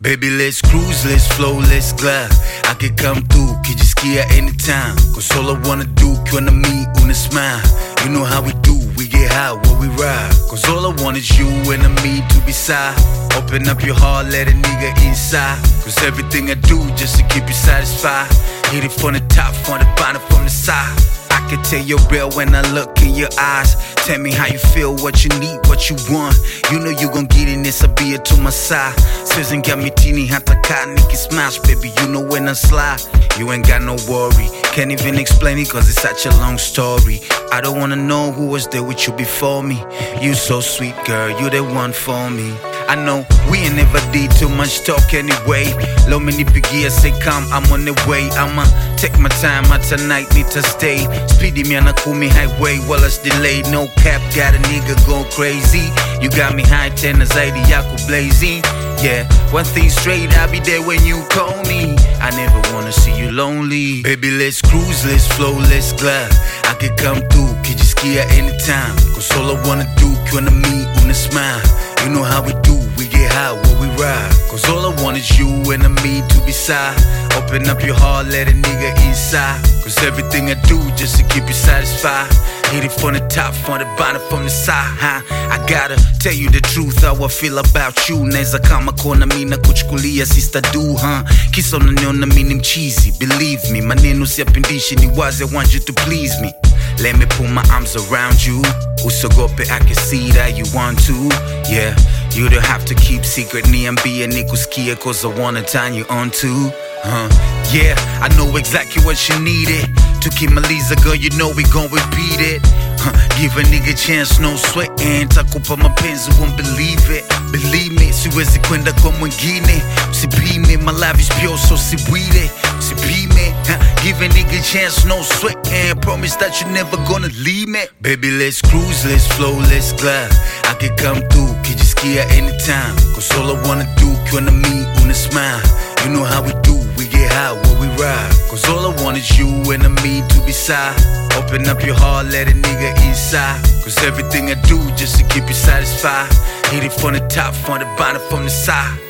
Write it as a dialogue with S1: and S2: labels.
S1: Baby, let's cruise, let's flow, let's glide. I can come through, kijisikia anytime. Cause all I wanna do, kiwa na me, una smile. You know how we do, we get high while we ride. Cause all I want is you and me to be side. Open up your heart, let a nigga inside. Cause everything I do just to keep you satisfied. Hit it from the top, from the bottom, from the side. I can tell you're real when I look in your eyes. Tell me how you feel, what you need, what you want. You know you gon' get in this, I'll be to my side. Susan got me teeny, hata ka Nicki smash. Baby, you know when I slide, you ain't got no worry. Can't even explain it cause it's such a long story. I don't wanna know who was there with you before me. You so sweet girl, you the one for me. I know we ain't never did too much talk anyway. Low many pigia say come, I'm on the way. I'ma take my time, I tonight need to stay. Speedy me on a Kumi highway, well it's delayed. No cap, got a nigga go crazy. You got me high 10 zaidi yako blazing. Yeah, one thing straight, I'll be there when you call me. I never wanna see you lonely. Baby, let's cruise, let's flow, let's glide. I can come through, kijisikia anytime. Cause all I wanna do, kiwa na me, una smile. You know how we do, we get high while we ride. Cause all I want is you and me to be side. Open up your heart, let a nigga inside. Cause everything I do just to keep you satisfied. Hit it from the top, from the bottom, from the side, huh? I gotta tell you the truth, how I feel about you. Neza kama kona mina kuchukulia sister do, huh? Kisa unaniona mimi mchizi, believe me. Maneno siyapendishi ni wazi, I want you to please me. Let me put my arms around you. Usogope, I can see that you want to. Yeah, you don't have to keep secret. Niambie nikusikie cause I wanna turn you on too. Yeah, I know exactly what you needed. Tukimaliza girl, you know we gon' repeat it. Give a nigga chance, no sweating. Takupa mapenzi, won't believe it. Believe me, siwezi kwenda kwa mwingine. Usipime, my life is pure, so sibwile. Usipime, give a nigga chance, no sweating. Promise that you're never gonna leave me. Baby, let's cruise, let's flow, let's glide. I can come through, kijisikia anytime. Cause all I wanna do, kiwa na me, una smile. You know how we do, we get high while we ride. Cause all I want is you and me to be side. Open up your heart, let a nigga inside. Cause everything I do just to keep you satisfied. Hit it from the top, from the bottom, from the side.